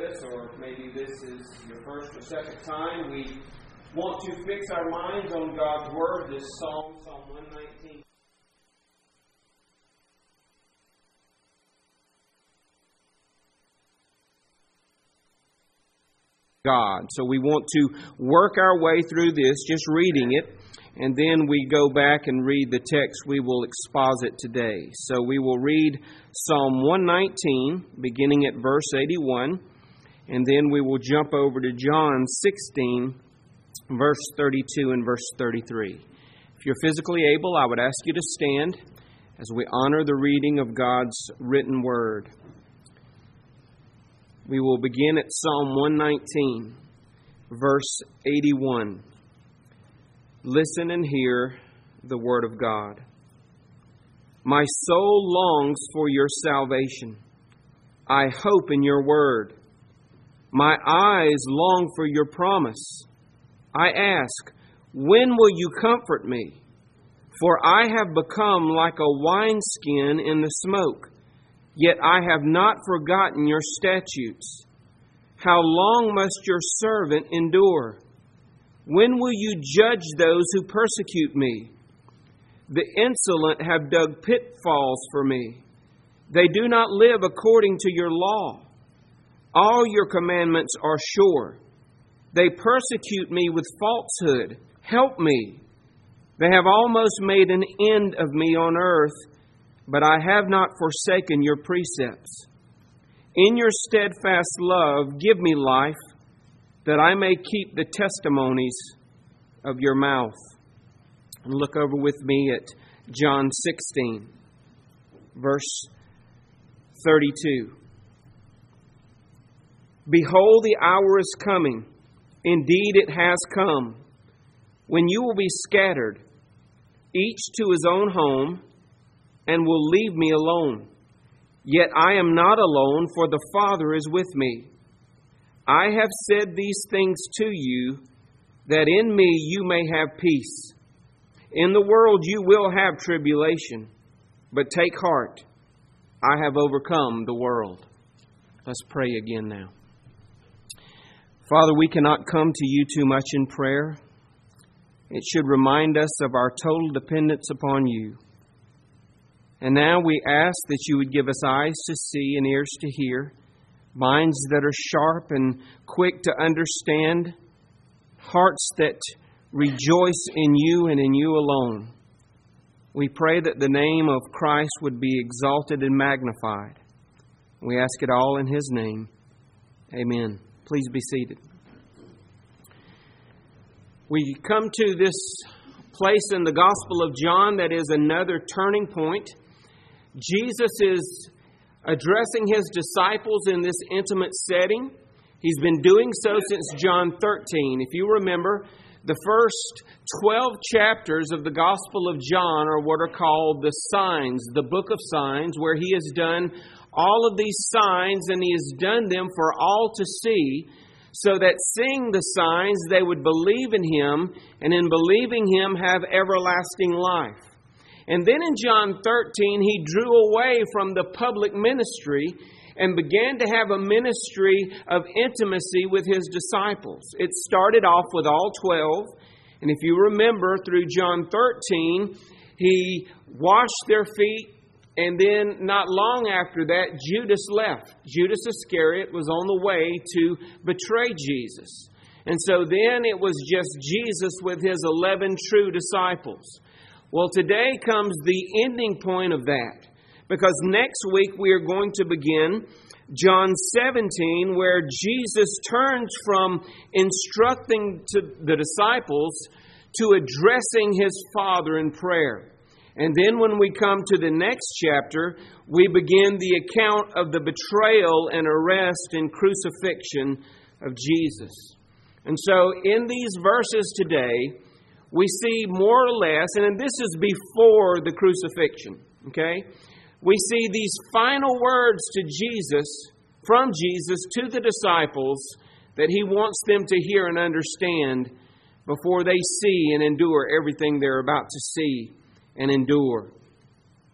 this, or maybe this is your first or second time, we want to fix our minds on God's Word, this Psalm 119. God. So we want to work our way through this, just reading it, and then we go back and read the text we will exposit today. So we will read Psalm 119, beginning at verse 81, and then we will jump over to John 16, verse 32 and verse 33. If you're physically able, I would ask you to stand as we honor the reading of God's written word. We will begin at Psalm 119, verse 81. Listen and hear the word of God. My soul longs for your salvation. I hope in your word. My eyes long for your promise. I ask, when will you comfort me? For I have become like a wineskin in the smoke. Yet I have not forgotten your statutes. How long must your servant endure? When will you judge those who persecute me? The insolent have dug pitfalls for me. They do not live according to your law. All your commandments are sure. They persecute me with falsehood. Help me. They have almost made an end of me on earth, but I have not forsaken your precepts. In your steadfast love, give me life, that I may keep the testimonies of your mouth. And look over with me at John 16, verse 32. Behold, the hour is coming. Indeed, it has come, when you will be scattered, each to his own home, and will leave me alone. Yet I am not alone, for the Father is with me. I have said these things to you, that in me you may have peace. In the world you will have tribulation, but take heart, I have overcome the world. Let's pray again now. Father, we cannot come to you too much in prayer. It should remind us of our total dependence upon you. And now we ask that you would give us eyes to see and ears to hear, minds that are sharp and quick to understand, hearts that rejoice in you and in you alone. We pray that the name of Christ would be exalted and magnified. We ask it all in His name. Amen. Please be seated. We come to this place in the Gospel of John that is another turning point. Jesus is addressing His disciples in this intimate setting. He's been doing so since John 13. If you remember, the first 12 chapters of the Gospel of John are what are called the signs, the book of signs, where He has done all of these signs, and He has done them for all to see, so that seeing the signs they would believe in Him, and in believing Him have everlasting life. And then in John 13, He drew away from the public ministry and began to have a ministry of intimacy with His disciples. It started off with all 12. And if you remember, through John 13, He washed their feet. And then not long after that, Judas left. Judas Iscariot was on the way to betray Jesus. And so then it was just Jesus with His 11 true disciples. Well, today comes the ending point of that, because next week we are going to begin John 17, where Jesus turns from instructing to the disciples to addressing His Father in prayer. And then when we come to the next chapter, we begin the account of the betrayal and arrest and crucifixion of Jesus. And so in these verses today, we see more or less, and this is before the crucifixion, okay? We see these final words to Jesus, from Jesus to the disciples, that He wants them to hear and understand before they see and endure everything they're about to see and endure.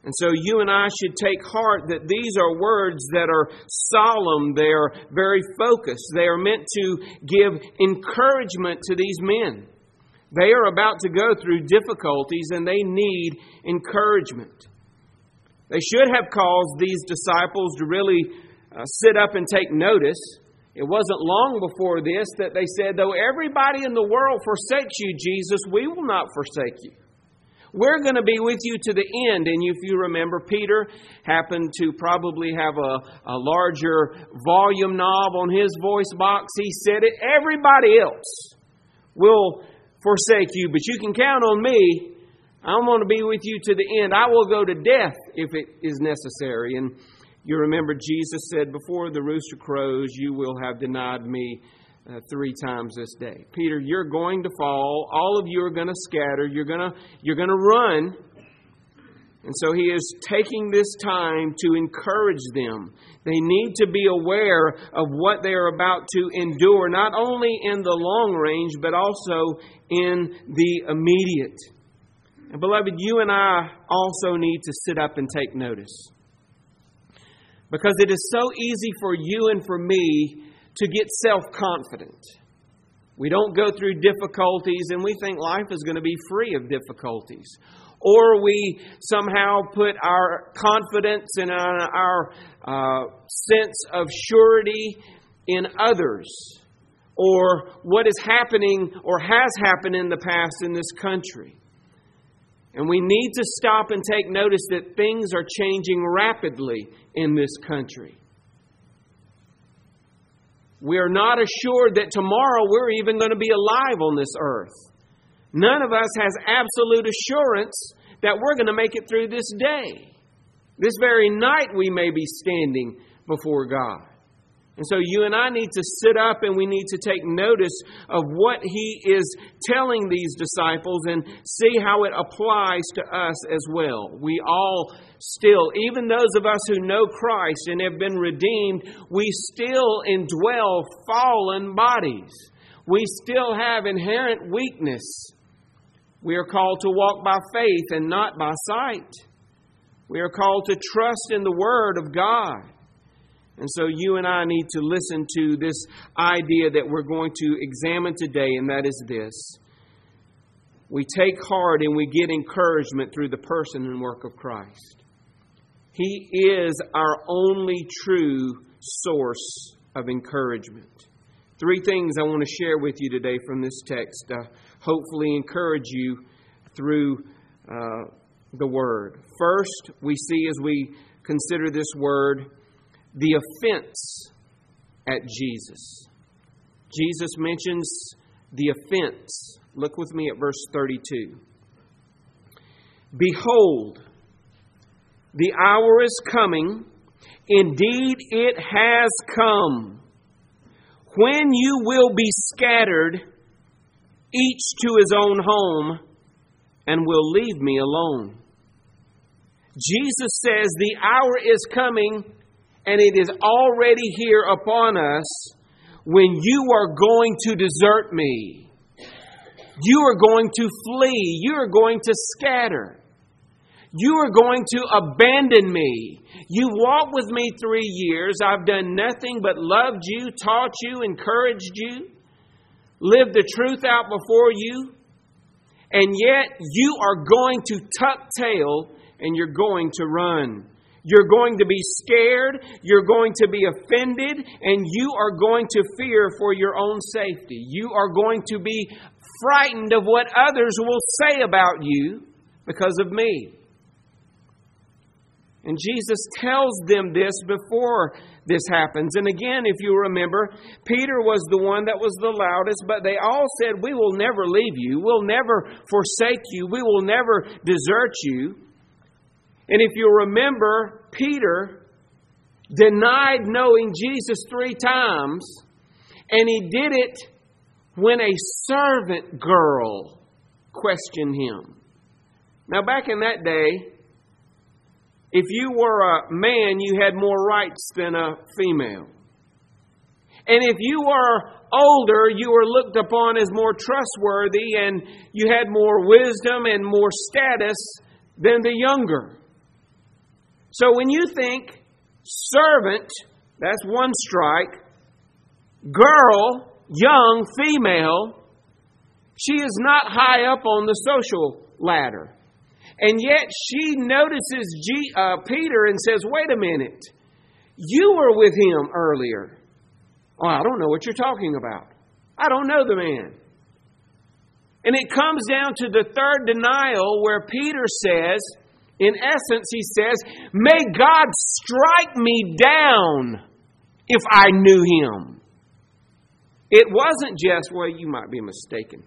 And so you and I should take heart that these are words that are solemn. They are very focused. They are meant to give encouragement to these men. They are about to go through difficulties and they need encouragement. They should have caused these disciples to really sit up and take notice. It wasn't long before this that they said, though everybody in the world forsakes you, Jesus, we will not forsake you. We're going to be with you to the end. And if you remember, Peter happened to probably have a larger volume knob on his voice box. He said it. Everybody else will forsake you, but you can count on me. I'm going to be with you to the end. I will go to death if it is necessary. And you remember Jesus said, before the rooster crows, you will have denied me 3 times this day. Peter, you're going to fall. All of you are going to scatter. You're going to run. And so he is taking this time to encourage them. They need to be aware of what they are about to endure, not only in the long range, but also in the immediate. And beloved, you and I also need to sit up and take notice. Because it is so easy for you and for me to get self-confident. We don't go through difficulties and we think life is going to be free of difficulties. Or we somehow put our confidence and our sense of surety in others. Or what is happening or has happened in the past in this country. And we need to stop and take notice that things are changing rapidly in this country. We are not assured that tomorrow we're even going to be alive on this earth. None of us has absolute assurance that we're going to make it through this day. This very night we may be standing before God. And so you and I need to sit up and we need to take notice of what He is telling these disciples and see how it applies to us as well. We all still, even those of us who know Christ and have been redeemed, we still indwell fallen bodies. We still have inherent weakness. We are called to walk by faith and not by sight. We are called to trust in the Word of God. And so you and I need to listen to this idea that we're going to examine today, and that is this. We take heart and we get encouragement through the person and work of Christ. He is our only true source of encouragement. 3 things I want to share with you today from this text to hopefully encourage you through the Word. First, we see as we consider this Word, the offense at Jesus. Jesus mentions the offense. Look with me at verse 32. Behold, the hour is coming. Indeed, it has come. When you will be scattered, each to his own home, and will leave me alone. Jesus says the hour is coming, and it is already here upon us, when you are going to desert me. You are going to flee. You are going to scatter. You are going to abandon me. You walked with me 3 years. I've done nothing but loved you, taught you, encouraged you, lived the truth out before you. And yet you are going to tuck tail and you're going to run. You're going to be scared, you're going to be offended, and you are going to fear for your own safety. You are going to be frightened of what others will say about you because of me. And Jesus tells them this before this happens. And again, if you remember, Peter was the one that was the loudest, but they all said, we will never leave you. We'll never forsake you. We will never desert you. And if you remember, Peter denied knowing Jesus 3 times, and he did it when a servant girl questioned him. Now, back in that day, if you were a man, you had more rights than a female. And if you were older, you were looked upon as more trustworthy, and you had more wisdom and more status than the younger. So when you think servant, that's one strike. Girl, young, female, she is not high up on the social ladder. And yet she notices Peter and says, wait a minute, you were with him earlier. Oh, I don't know what you're talking about. I don't know the man. And it comes down to the third denial where Peter says, in essence, he says, may God strike me down if I knew him. It wasn't just, well, you might be mistaken.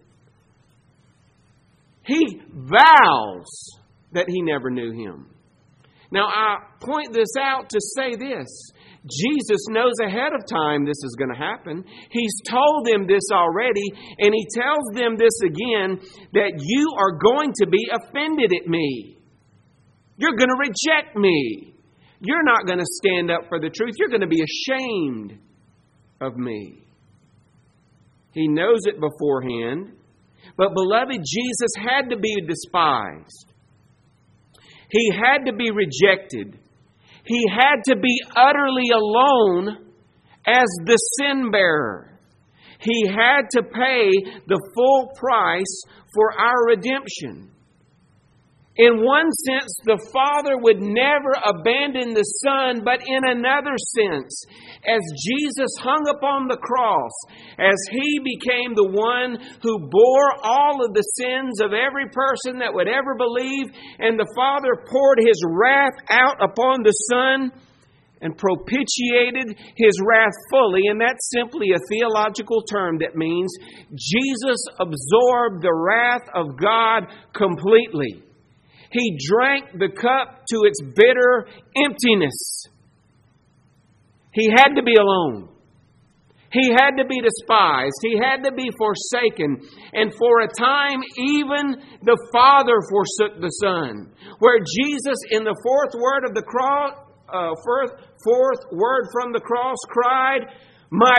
He vows that he never knew him. Now, I point this out to say this. Jesus knows ahead of time this is going to happen. He's told them this already, and he tells them this again, that you are going to be offended at me. You're going to reject me. You're not going to stand up for the truth. You're going to be ashamed of me. He knows it beforehand. But beloved, Jesus had to be despised. He had to be rejected. He had to be utterly alone as the sin bearer. He had to pay the full price for our redemption. In one sense, the Father would never abandon the Son, but in another sense, as Jesus hung upon the cross, as He became the one who bore all of the sins of every person that would ever believe, and the Father poured His wrath out upon the Son and propitiated His wrath fully, and that's simply a theological term that means Jesus absorbed the wrath of God completely. He drank the cup to its bitter emptiness. He had to be alone. He had to be despised. He had to be forsaken. And for a time, even the Father forsook the Son. Where Jesus, in the fourth word of the cross, fourth word from the cross, cried, my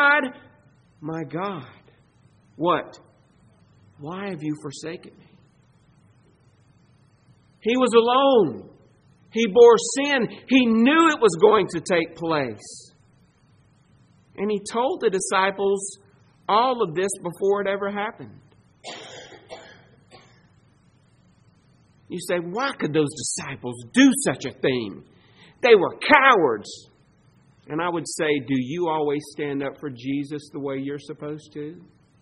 God, what? Why have you forsaken me? He was alone. He bore sin. He knew it was going to take place. And He told the disciples all of this before it ever happened. You say, why could those disciples do such a thing? They were cowards. And I would say, do you always stand up for Jesus the way you're supposed to?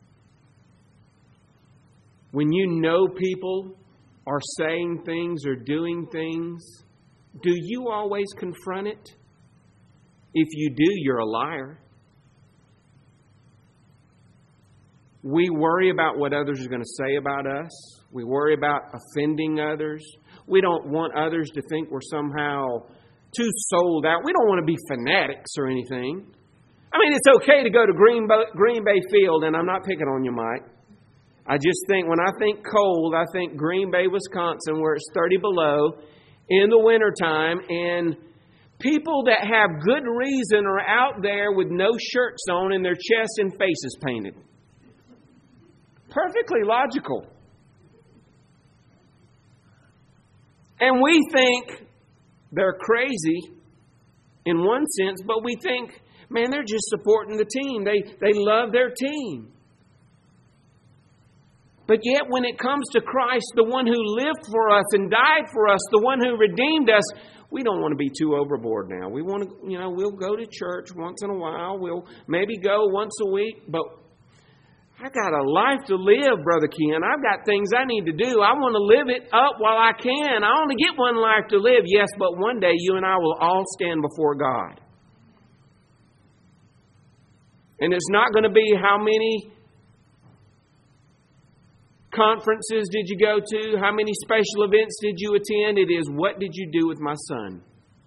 When you know people are saying things or doing things, do you always confront it? If you do, you're a liar. We worry about what others are going to say about us. We worry about offending others. We don't want others to think we're somehow too sold out. We don't want to be fanatics or anything. I mean, it's okay to go to Green Bay Field, and I'm not picking on you, Mike. I just think, when I think cold, I think Green Bay, Wisconsin, where it's 30 below in the wintertime, and people that have good reason are out there with no shirts on and their chests and faces painted. Perfectly logical. And we think they're crazy in one sense, but we think, man, they're just supporting the team. They love their team. But yet when it comes to Christ, the one who lived for us and died for us, the one who redeemed us, we don't want to be too overboard now. We want to, we'll go to church once in a while. We'll maybe go once a week. But I got a life to live, Brother Ken. I've got things I need to do. I want to live it up while I can. I only get one life to live. Yes, but one day you and I will all stand before God. And it's not going to be how many conferences did you go to? How many special events did you attend? It is, what did you do with my son?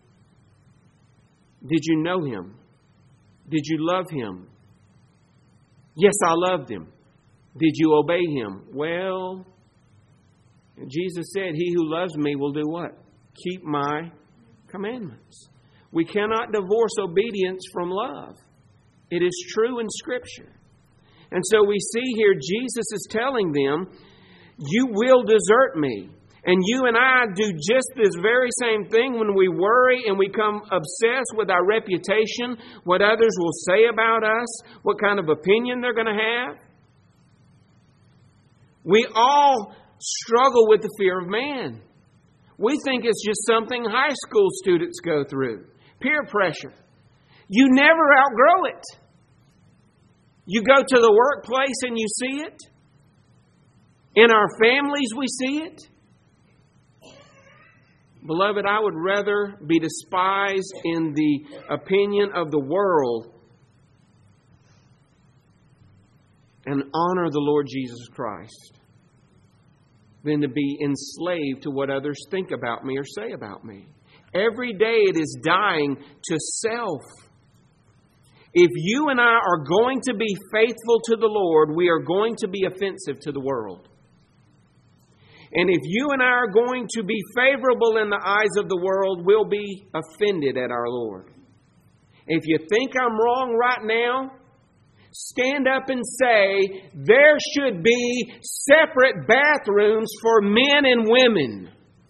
Did you know him? Did you love him? Yes, I loved him. Did you obey him? Well, Jesus said, he who loves me will do what? Keep my commandments. We cannot divorce obedience from love. It is true in Scripture. And so we see here Jesus is telling them, you will desert me. And you and I do just this very same thing when we worry and we become obsessed with our reputation, what others will say about us, what kind of opinion they're going to have. We all struggle with the fear of man. We think it's just something high school students go through. Peer pressure. You never outgrow it. You go to the workplace and you see it. In our families we see it. Beloved, I would rather be despised in the opinion of the world and honor the Lord Jesus Christ than to be enslaved to what others think about me or say about me. Every day it is dying to self. If you and I are going to be faithful to the Lord, we are going to be offensive to the world. And if you and I are going to be favorable in the eyes of the world, we'll be offended at our Lord. If you think I'm wrong right now, stand up and say, there should be separate bathrooms for men and women.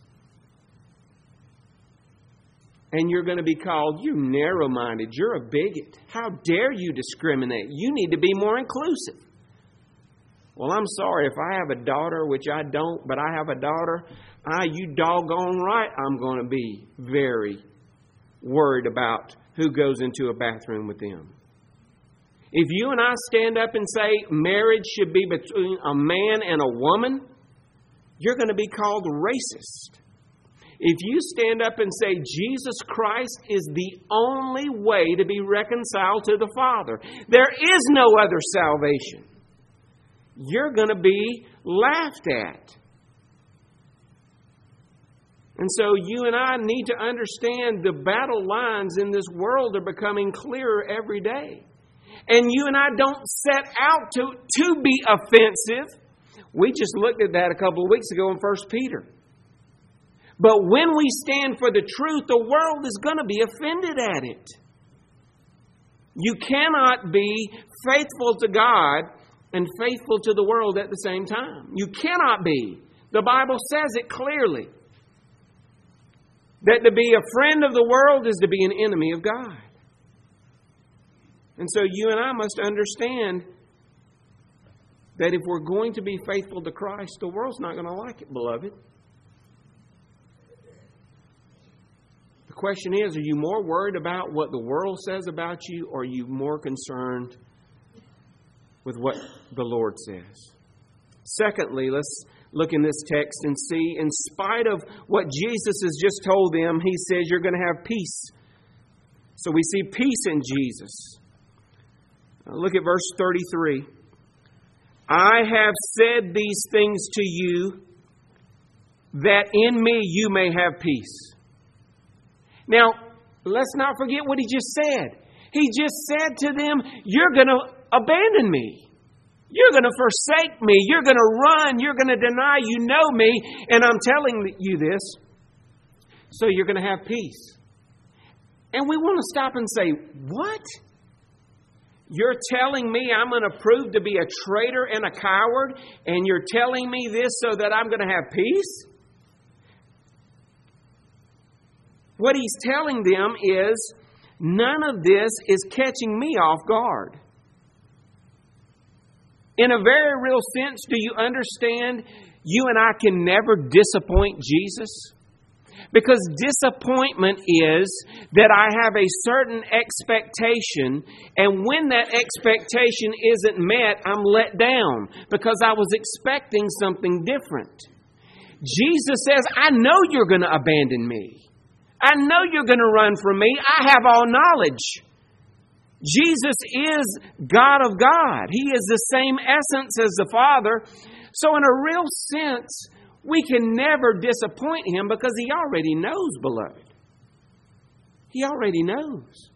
And you're going to be called, you narrow-minded, you're a bigot. How dare you discriminate? You need to be more inclusive. Well, I'm sorry, if I have a daughter, which I don't, but I have a daughter, you doggone right I'm going to be very worried about who goes into a bathroom with them. If you and I stand up and say marriage should be between a man and a woman, you're going to be called racist. If you stand up and say Jesus Christ is the only way to be reconciled to the Father, there is no other salvation, you're going to be laughed at. And so you and I need to understand the battle lines in this world are becoming clearer every day. And you and I don't set out to be offensive. We just looked at that a couple of weeks ago in 1 Peter. But when we stand for the truth, the world is going to be offended at it. You cannot be faithful to God and faithful to the world at the same time. You cannot be. The Bible says it clearly. That to be a friend of the world is to be an enemy of God. And so you and I must understand that if we're going to be faithful to Christ, the world's not going to like it, beloved. The question is, are you more worried about what the world says about you, or are you more concerned with what the Lord says? Secondly, let's look in this text and see, in spite of what Jesus has just told them, He says you're going to have peace. So we see peace in Jesus. Look at verse 33. I have said these things to you, that in me you may have peace. Now, let's not forget what He just said. He just said to them, you're going to abandon me. You're going to forsake me. You're going to run. You're going to deny you know me. And I'm telling you this, so you're going to have peace. And we want to stop and say, what? You're telling me I'm going to prove to be a traitor and a coward, and you're telling me this so that I'm going to have peace? What He's telling them is, none of this is catching me off guard. In a very real sense, do you understand you and I can never disappoint Jesus? Because disappointment is that I have a certain expectation, and when that expectation isn't met, I'm let down because I was expecting something different. Jesus says, I know you're going to abandon me. I know you're going to run from me. I have all knowledge. Jesus is God of God. He is the same essence as the Father. So in a real sense, we can never disappoint Him because He already knows, beloved. He already knows.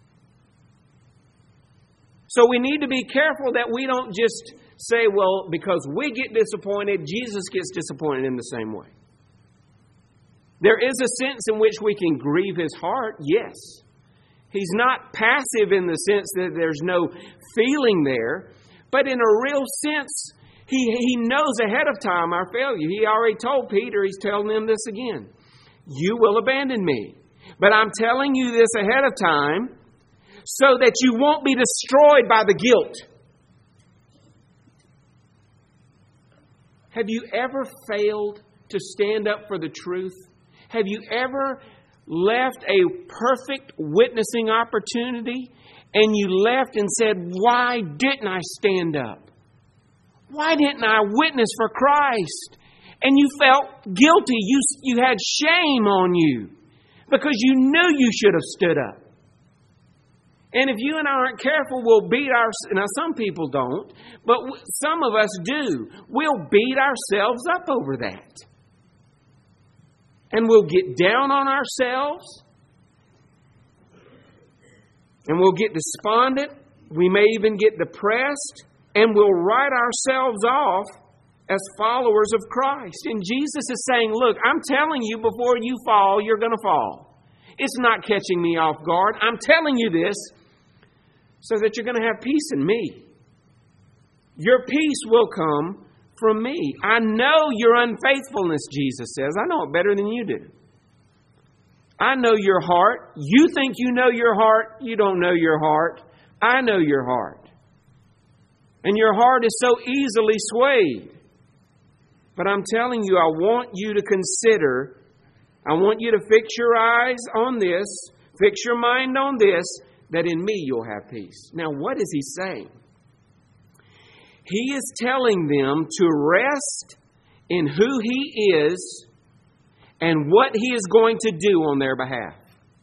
So we need to be careful that we don't just say, well, because we get disappointed, Jesus gets disappointed in the same way. There is a sense in which we can grieve His heart, yes. He's not passive in the sense that there's no feeling there. But in a real sense, He knows ahead of time our failure. He already told Peter, he's telling them this again. You will abandon me. But I'm telling you this ahead of time so that you won't be destroyed by the guilt. Have you ever failed to stand up for the truth? Have you ever left a perfect witnessing opportunity and you left and said, why didn't I stand up? Why didn't I witness for Christ? And you felt guilty. You had shame on you because you knew you should have stood up. And if you and I aren't careful, we'll beat now some people don't, but some of us do. We'll beat ourselves up over that. And we'll get down on ourselves. And we'll get despondent. We may even get depressed. And we'll write ourselves off as followers of Christ. And Jesus is saying, look, I'm telling you before you fall, you're going to fall. It's not catching me off guard. I'm telling you this so that you're going to have peace in me. Your peace will come from me. I know your unfaithfulness, Jesus says. I know it better than you do. I know your heart. You think you know your heart. You don't know your heart. I know your heart. And your heart is so easily swayed. But I'm telling you, I want you to consider, I want you to fix your eyes on this, fix your mind on this, that in me you'll have peace. Now, what is he saying? He is telling them to rest in who he is and what he is going to do on their behalf.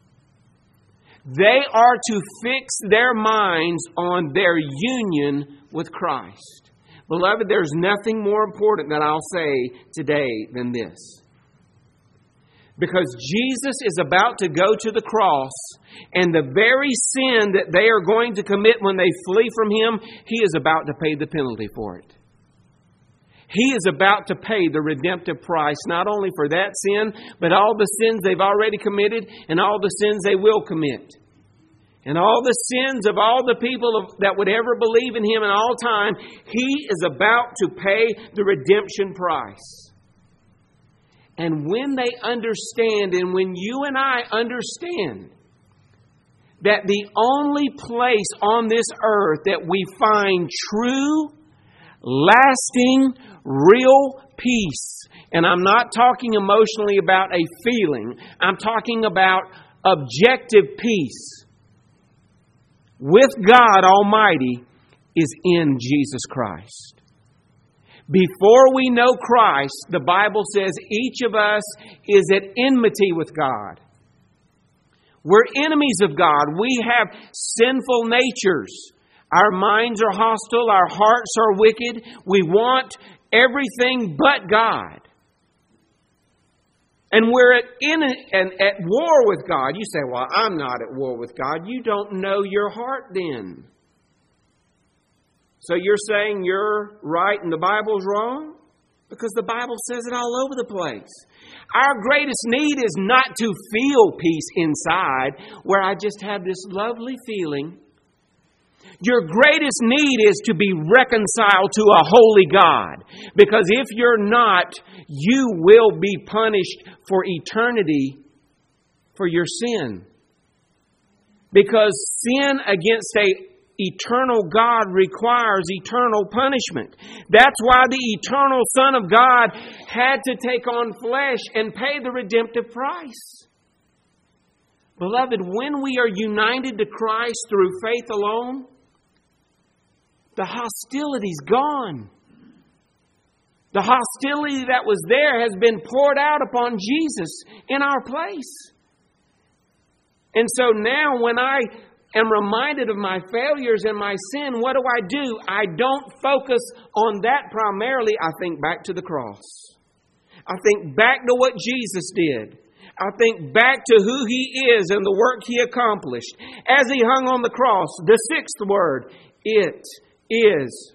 They are to fix their minds on their union with Christ. Beloved, there's nothing more important that I'll say today than this. Because Jesus is about to go to the cross, and the very sin that they are going to commit when they flee from Him, He is about to pay the penalty for it. He is about to pay the redemptive price, not only for that sin, but all the sins they've already committed and all the sins they will commit. And all the sins of all the people that would ever believe in Him in all time, He is about to pay the redemption price. And when they understand, and when you and I understand that the only place on this earth that we find true, lasting, real peace, and I'm not talking emotionally about a feeling, I'm talking about objective peace with God Almighty, is in Jesus Christ. Before we know Christ, the Bible says each of us is at enmity with God. We're enemies of God. We have sinful natures. Our minds are hostile. Our hearts are wicked. We want everything but God. And we're at war with God. You say, well, I'm not at war with God. You don't know your heart then. So you're saying you're right and the Bible's wrong? Because the Bible says it all over the place. Our greatest need is not to feel peace inside, where I just have this lovely feeling. Your greatest need is to be reconciled to a holy God. Because if you're not, you will be punished for eternity for your sin. Because sin against a eternal God requires eternal punishment. That's why the eternal Son of God had to take on flesh and pay the redemptive price. Beloved, when we are united to Christ through faith alone, the hostility's gone. The hostility that was there has been poured out upon Jesus in our place. And so now when I am reminded of my failures and my sin, what do? I don't focus on that primarily. I think back to the cross. I think back to what Jesus did. I think back to who He is and the work He accomplished. As He hung on the cross, the sixth word, it is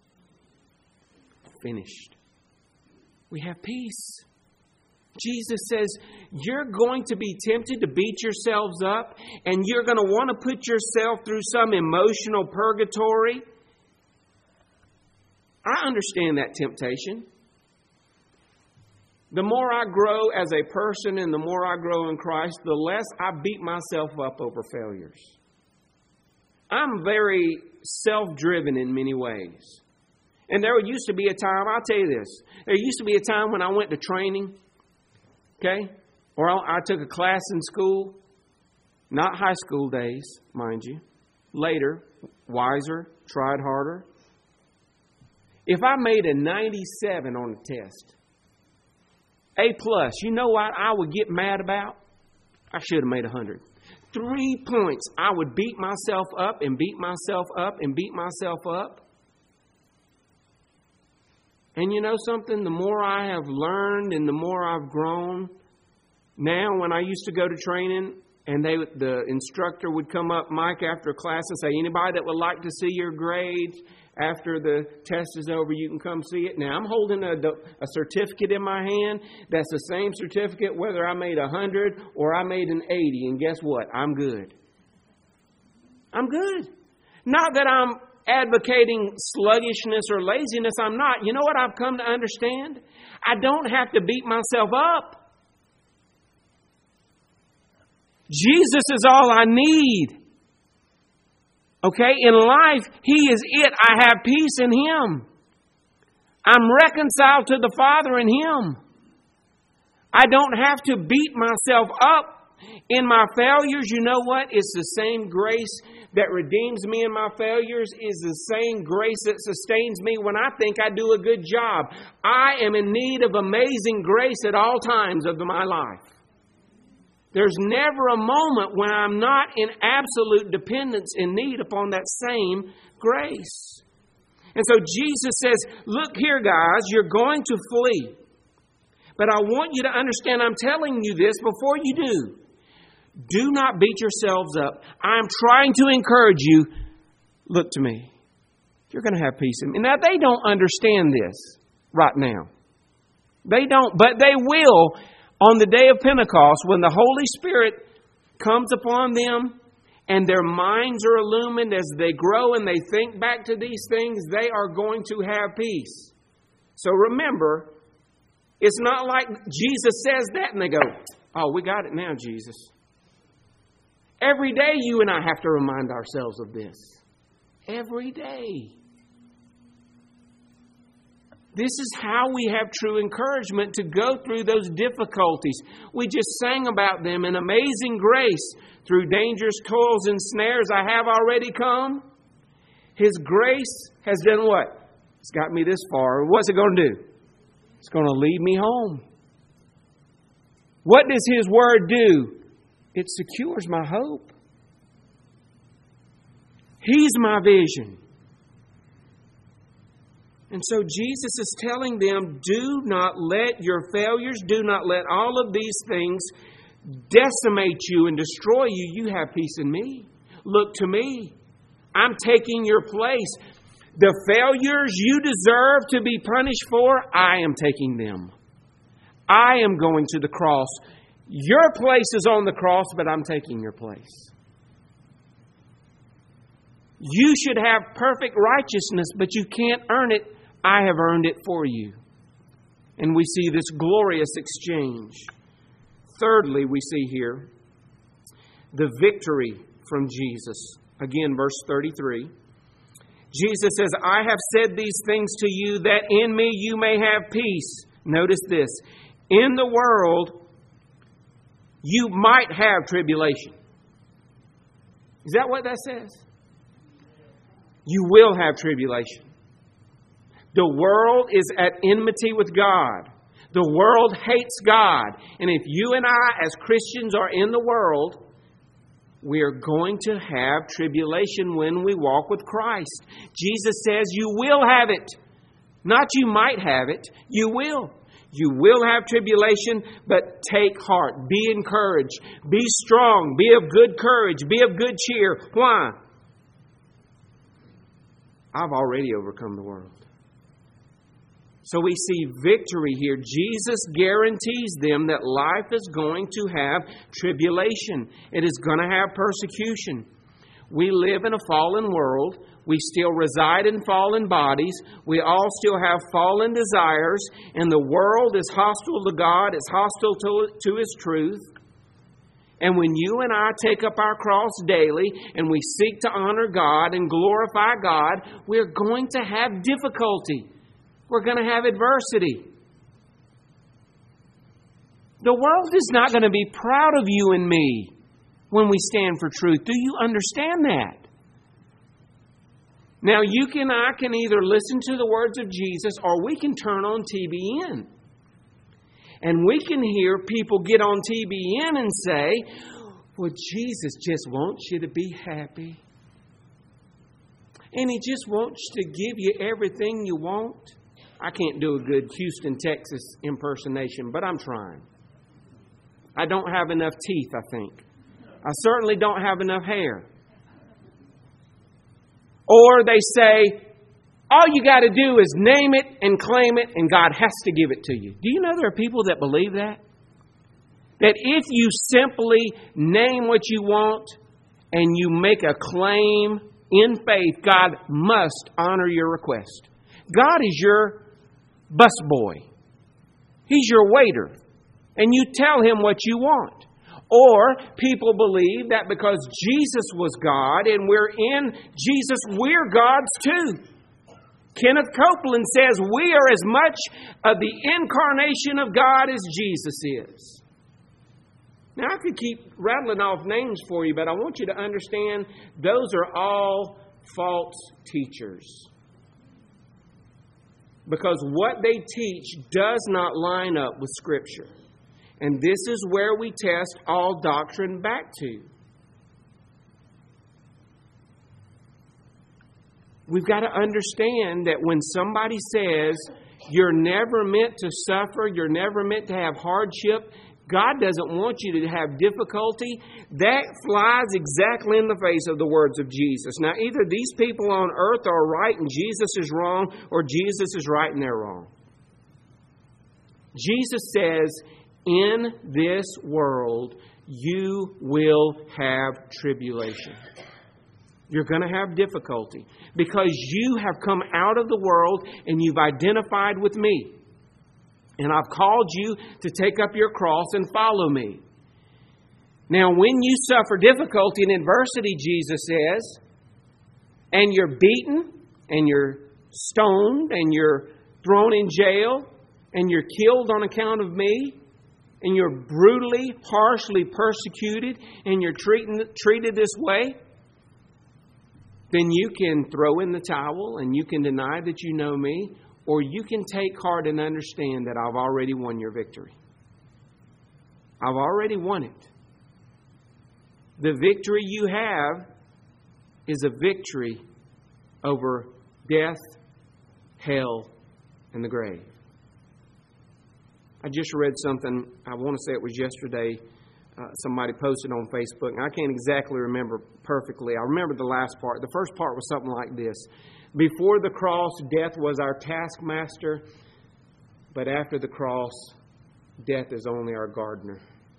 finished. We have peace. Jesus says, you're going to be tempted to beat yourselves up, and you're going to want to put yourself through some emotional purgatory. I understand that temptation. The more I grow as a person and the more I grow in Christ, the less I beat myself up over failures. I'm very self-driven in many ways. And there used to be a time, I'll tell you this, there used to be a time when I went to training, okay, or I took a class in school, not high school days, mind you, later, wiser, tried harder. If I made a 97 on the test, A+, you know what I would get mad about? I should have made 100. 3 points, I would beat myself up and beat myself up and beat myself up. And you know something? The more I have learned and the more I've grown, now when I used to go to training and the instructor would come up, Mike, after class and say, anybody that would like to see your grades after the test is over, you can come see it. Now, I'm holding a certificate in my hand. That's the same certificate whether I made 100 or I made an 80. And guess what? I'm good. I'm good. Not that I'm advocating sluggishness or laziness. I'm not. You know what I've come to understand? I don't have to beat myself up. Jesus is all I need. Okay? In life, He is it. I have peace in Him. I'm reconciled to the Father in Him. I don't have to beat myself up in my failures. You know what? It's the same grace that redeems me in my failures is the same grace that sustains me when I think I do a good job. I am in need of amazing grace at all times of my life. There's never a moment when I'm not in absolute dependence and need upon that same grace. And so Jesus says, look here, guys, you're going to flee. But I want you to understand, I'm telling you this before you do. Do not beat yourselves up. I'm trying to encourage you. Look to me. You're going to have peace in me. Now, they don't understand this right now. They don't, but they will on the day of Pentecost when the Holy Spirit comes upon them and their minds are illumined as they grow and they think back to these things, they are going to have peace. So remember, it's not like Jesus says that and they go, oh, we got it now, Jesus. Every day you and I have to remind ourselves of this. Every day. This is how we have true encouragement to go through those difficulties. We just sang about them in amazing grace. Through dangerous toils and snares I have already come. His grace has done what? It's got me this far. What's it going to do? It's going to lead me home. What does His Word do? It secures my hope. He's my vision. And so Jesus is telling them, do not let your failures, do not let all of these things decimate you and destroy you. You have peace in me. Look to me. I'm taking your place. The failures you deserve to be punished for, I am taking them. I am going to the cross. Your place is on the cross, but I'm taking your place. You should have perfect righteousness, but you can't earn it. I have earned it for you. And we see this glorious exchange. Thirdly, we see here the victory from Jesus. Again, verse 33. Jesus says, I have said these things to you that in me you may have peace. Notice this. In the world, you might have tribulation. Is that what that says? You will have tribulation. The world is at enmity with God. The world hates God. And if you and I as Christians are in the world, we are going to have tribulation when we walk with Christ. Jesus says you will have it. Not you might have it. You will. You will have tribulation, but take heart. Be encouraged. Be strong. Be of good courage. Be of good cheer. Why? I've already overcome the world. So we see victory here. Jesus guarantees them that life is going to have tribulation. It is going to have persecution. We live in a fallen world. We still reside in fallen bodies. We all still have fallen desires. And the world is hostile to God. It's hostile to His truth. And when you and I take up our cross daily and we seek to honor God and glorify God, we're going to have difficulty. We're going to have adversity. The world is not going to be proud of you and me when we stand for truth. Do you understand that? Now, you and I can either listen to the words of Jesus or we can turn on TBN. And we can hear people get on TBN and say, well, Jesus just wants you to be happy. And He just wants to give you everything you want. I can't do a good Houston, Texas impersonation, but I'm trying. I don't have enough teeth, I think. I certainly don't have enough hair. Or they say, all you got to do is name it and claim it, and God has to give it to you. Do you know there are people that believe that? That if you simply name what you want and you make a claim in faith, God must honor your request. God is your busboy. He's your waiter. And you tell Him what you want. Or people believe that because Jesus was God and we're in Jesus, we're God's too. Kenneth Copeland says we are as much of the incarnation of God as Jesus is. Now, I could keep rattling off names for you, but I want you to understand those are all false teachers. Because what they teach does not line up with Scripture. And this is where we test all doctrine back to. We've got to understand that when somebody says you're never meant to suffer, you're never meant to have hardship, God doesn't want you to have difficulty, that flies exactly in the face of the words of Jesus. Now, either these people on earth are right and Jesus is wrong, or Jesus is right and they're wrong. Jesus says, in this world, you will have tribulation. You're going to have difficulty because you have come out of the world and you've identified with me. And I've called you to take up your cross and follow me. Now, when you suffer difficulty and adversity, Jesus says, and you're beaten and you're stoned and you're thrown in jail and you're killed on account of me, and you're brutally, harshly persecuted, and you're treated this way, then you can throw in the towel and you can deny that you know me, or you can take heart and understand that I've already won your victory. I've already won it. The victory you have is a victory over death, hell, and the grave. I just read something, I want to say it was yesterday, somebody posted on Facebook, and I can't exactly remember perfectly. I remember the last part. The first part was something like this. Before the cross, death was our taskmaster, but after the cross, death is only our gardener.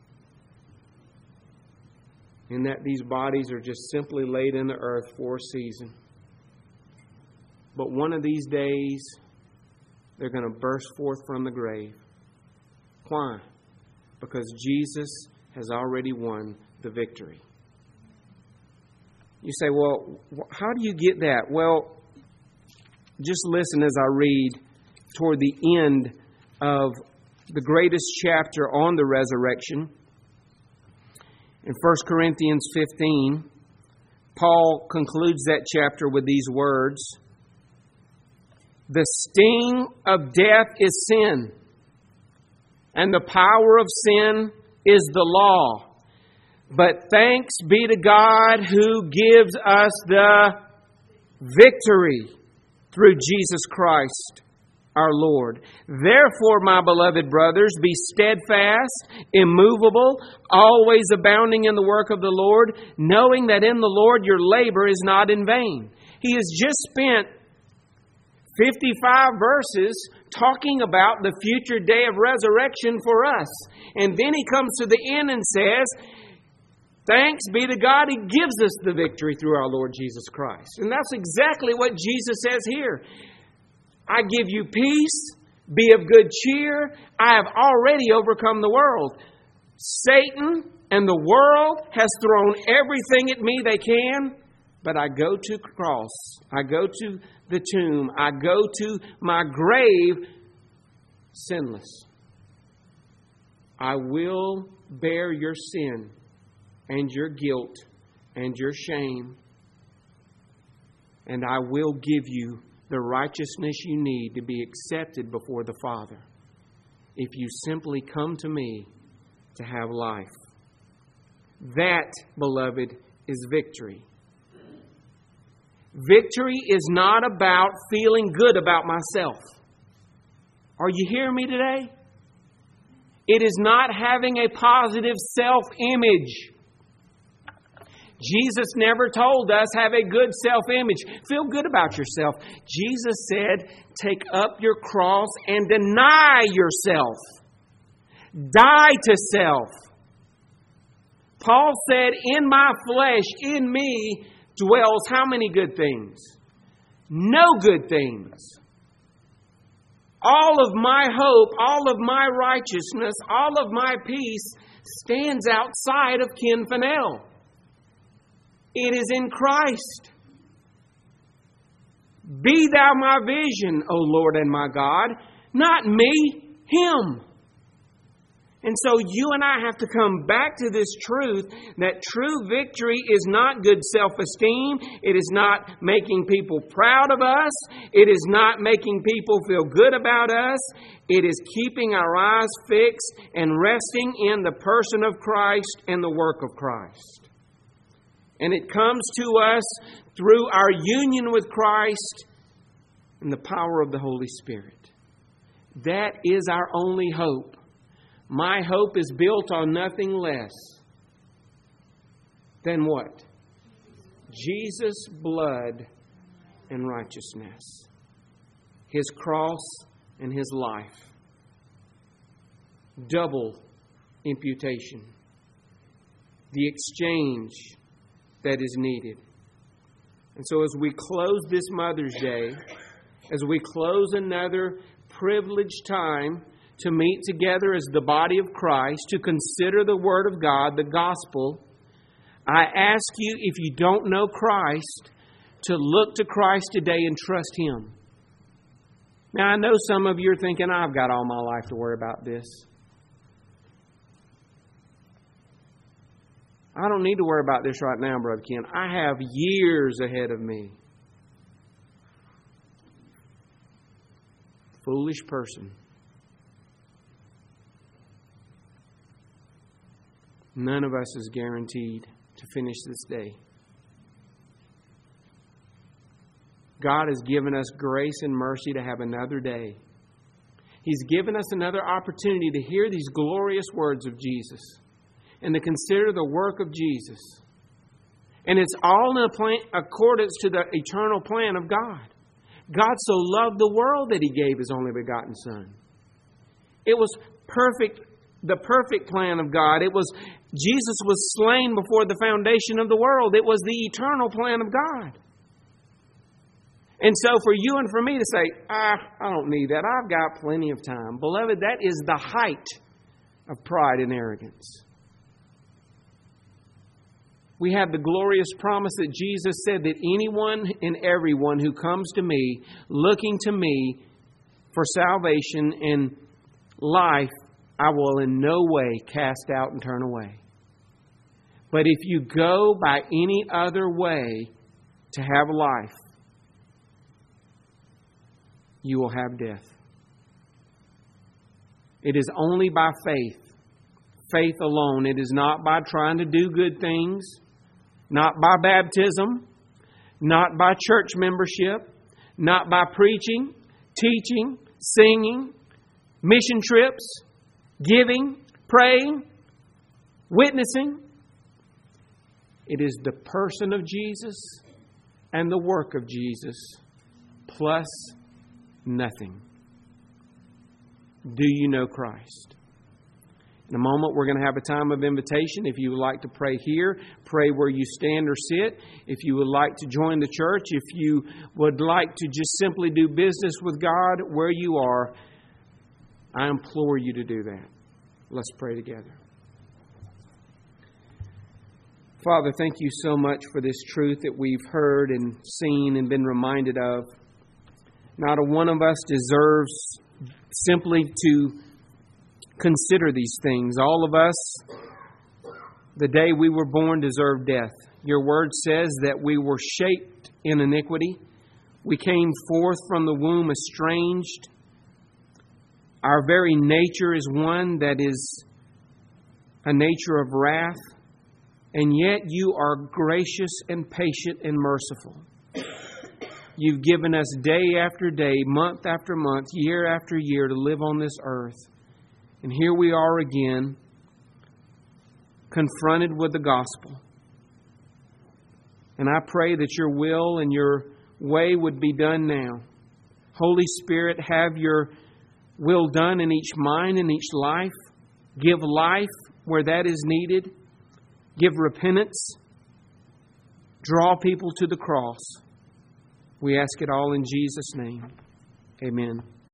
In that these bodies are just simply laid in the earth for a season. But one of these days, they're going to burst forth from the grave. Why? Because Jesus has already won the victory. You say, well, how do you get that? Well, just listen as I read toward the end of the greatest chapter on the resurrection. In 1 Corinthians 15, Paul concludes that chapter with these words. The sting of death is sin, and the power of sin is the law. But thanks be to God who gives us the victory through Jesus Christ our Lord. Therefore, my beloved brothers, be steadfast, immovable, always abounding in the work of the Lord, knowing that in the Lord your labor is not in vain. He has just spent 55 verses talking about the future day of resurrection for us. And then he comes to the end and says, Thanks be to God, He gives us the victory through our Lord Jesus Christ. And that's exactly what Jesus says here. I give you peace. Be of good cheer. I have already overcome the world. Satan and the world has thrown everything at me they can. But I go to the cross. I go to the tomb. I go to my grave sinless. I will bear your sin and your guilt and your shame. And I will give you the righteousness you need to be accepted before the Father if you simply come to me to have life. That, beloved, is victory. Victory is not about feeling good about myself. Are you hearing me today? It is not having a positive self-image. Jesus never told us have a good self-image. Feel good about yourself. Jesus said, take up your cross and deny yourself. Die to self. Paul said, in my flesh, in me, dwells how many good things? No good things. All of my hope, all of my righteousness, all of my peace stands outside of Ken Fennell. It is in Christ. Be thou my vision, O Lord and my God, not me, Him. And so you and I have to come back to this truth that true victory is not good self-esteem. It is not making people proud of us. It is not making people feel good about us. It is keeping our eyes fixed and resting in the person of Christ and the work of Christ. And it comes to us through our union with Christ and the power of the Holy Spirit. That is our only hope. My hope is built on nothing less than what? Jesus' blood and righteousness. His cross and His life. Double imputation. The exchange that is needed. And so as we close this Mother's Day, as we close another privileged time to meet together as the body of Christ, to consider the Word of God, the gospel, I ask you, if you don't know Christ, to look to Christ today and trust Him. Now, I know some of you are thinking, I've got all my life to worry about this. I don't need to worry about this right now, Brother Ken. I have years ahead of me. Foolish person. None of us is guaranteed to finish this day. God has given us grace and mercy to have another day. He's given us another opportunity to hear these glorious words of Jesus and to consider the work of Jesus. And it's all in accordance to the eternal plan of God. God so loved the world that He gave His only begotten Son. It was perfect. The perfect plan of God. It was Jesus was slain before the foundation of the world. It was the eternal plan of God. And so for you and for me to say, I don't need that. I've got plenty of time. Beloved, that is the height of pride and arrogance. We have the glorious promise that Jesus said that anyone and everyone who comes to me, looking to me for salvation and life, I will in no way cast out and turn away. But if you go by any other way to have life, you will have death. It is only by faith. Faith alone. It is not by trying to do good things, not by baptism, not by church membership, not by preaching, teaching, singing, mission trips, giving, praying, witnessing. It is the person of Jesus and the work of Jesus plus nothing. Do you know Christ? In a moment, we're going to have a time of invitation. If you would like to pray here, pray where you stand or sit. If you would like to join the church, if you would like to just simply do business with God where you are, I implore you to do that. Let's pray together. Father, thank you so much for this truth that we've heard and seen and been reminded of. Not a one of us deserves simply to consider these things. All of us, the day we were born, deserve death. Your word says that we were shaped in iniquity. We came forth from the womb estranged. Our very nature is one that is a nature of wrath. And yet you are gracious and patient and merciful. You've given us day after day, month after month, year after year to live on this earth. And here we are again, confronted with the gospel. And I pray that your will and your way would be done now. Holy Spirit, have your will done in each mind and each life. Give life where that is needed. Give repentance. Draw people to the cross. We ask it all in Jesus' name. Amen.